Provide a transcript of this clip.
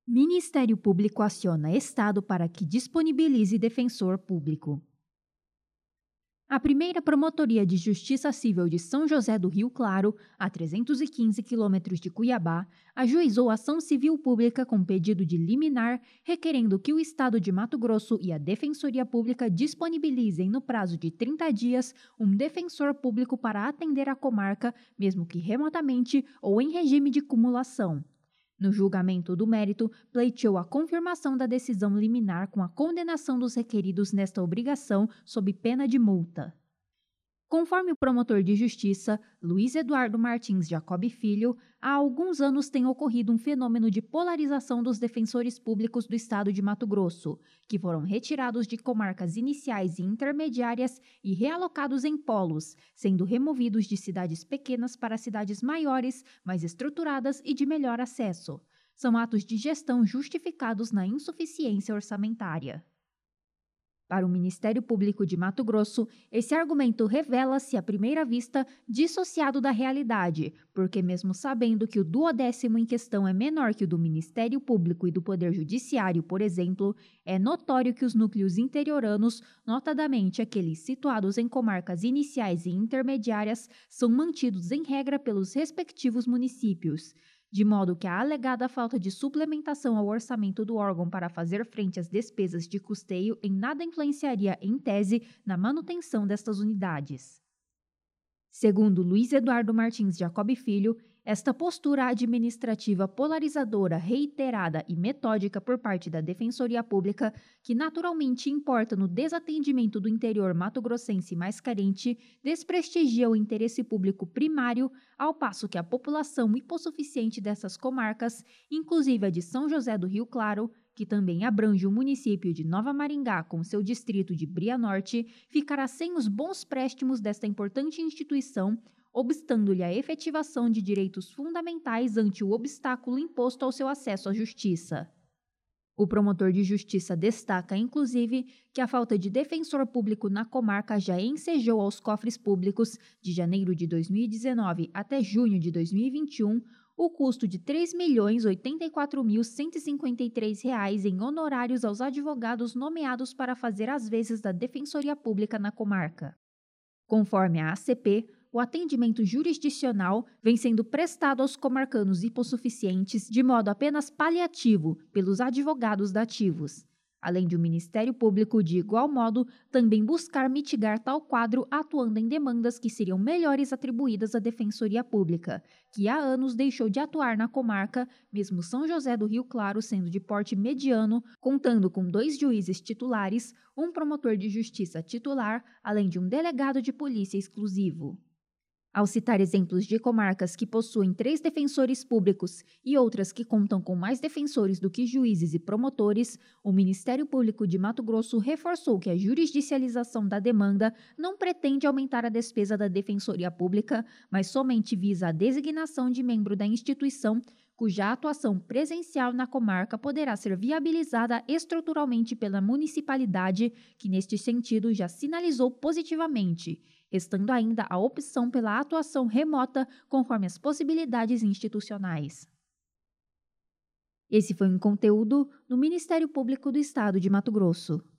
Ministério Público aciona Estado para que disponibilize defensor público. A primeira Promotoria de Justiça Civil de São José do Rio Claro, a 315 quilômetros de Cuiabá, ajuizou ação civil pública com pedido de liminar, requerendo que o Estado de Mato Grosso e a Defensoria Pública disponibilizem, no prazo de 30 dias, um defensor público para atender a comarca, mesmo que remotamente ou em regime de cumulação. No julgamento do mérito, pleiteou a confirmação da decisão liminar com a condenação dos requeridos nesta obrigação sob pena de multa. Conforme o promotor de justiça, Luiz Eduardo Martins Jacob Filho, há alguns anos tem ocorrido um fenômeno de polarização dos defensores públicos do estado de Mato Grosso, que foram retirados de comarcas iniciais e intermediárias e realocados em polos, sendo removidos de cidades pequenas para cidades maiores, mais estruturadas e de melhor acesso. São atos de gestão justificados na insuficiência orçamentária. Para o Ministério Público de Mato Grosso, esse argumento revela-se à primeira vista dissociado da realidade, porque mesmo sabendo que o duodécimo em questão é menor que o do Ministério Público e do Poder Judiciário, por exemplo, é notório que os núcleos interioranos, notadamente aqueles situados em comarcas iniciais e intermediárias, são mantidos em regra pelos respectivos municípios, de modo que a alegada falta de suplementação ao orçamento do órgão para fazer frente às despesas de custeio em nada influenciaria, em tese, na manutenção destas unidades. Segundo Luiz Eduardo Martins Jacob Filho, esta postura administrativa polarizadora, reiterada e metódica por parte da Defensoria Pública, que naturalmente importa no desatendimento do interior mato-grossense mais carente, desprestigia o interesse público primário, ao passo que a população hipossuficiente dessas comarcas, inclusive a de São José do Rio Claro, que também abrange o município de Nova Maringá com seu distrito de Bria Norte, ficará sem os bons préstimos desta importante instituição, obstando-lhe a efetivação de direitos fundamentais ante o obstáculo imposto ao seu acesso à justiça. O promotor de justiça destaca, inclusive, que a falta de defensor público na comarca já ensejou aos cofres públicos, de janeiro de 2019 até junho de 2021, o custo de R$ 3.084.153 em honorários aos advogados nomeados para fazer as vezes da Defensoria Pública na comarca. Conforme a ACP, o atendimento jurisdicional vem sendo prestado aos comarcanos hipossuficientes de modo apenas paliativo pelos advogados dativos, além de o Ministério Público, de igual modo, também buscar mitigar tal quadro atuando em demandas que seriam melhores atribuídas à Defensoria Pública, que há anos deixou de atuar na comarca, mesmo São José do Rio Claro sendo de porte mediano, contando com 2 juízes titulares, um promotor de justiça titular, além de um delegado de polícia exclusivo. Ao citar exemplos de comarcas que possuem 3 defensores públicos e outras que contam com mais defensores do que juízes e promotores, o Ministério Público de Mato Grosso reforçou que a jurisdicialização da demanda não pretende aumentar a despesa da Defensoria Pública, mas somente visa a designação de membro da instituição, cuja atuação presencial na comarca poderá ser viabilizada estruturalmente pela municipalidade, que neste sentido já sinalizou positivamente, restando ainda a opção pela atuação remota conforme as possibilidades institucionais. Esse foi um conteúdo do Ministério Público do Estado de Mato Grosso.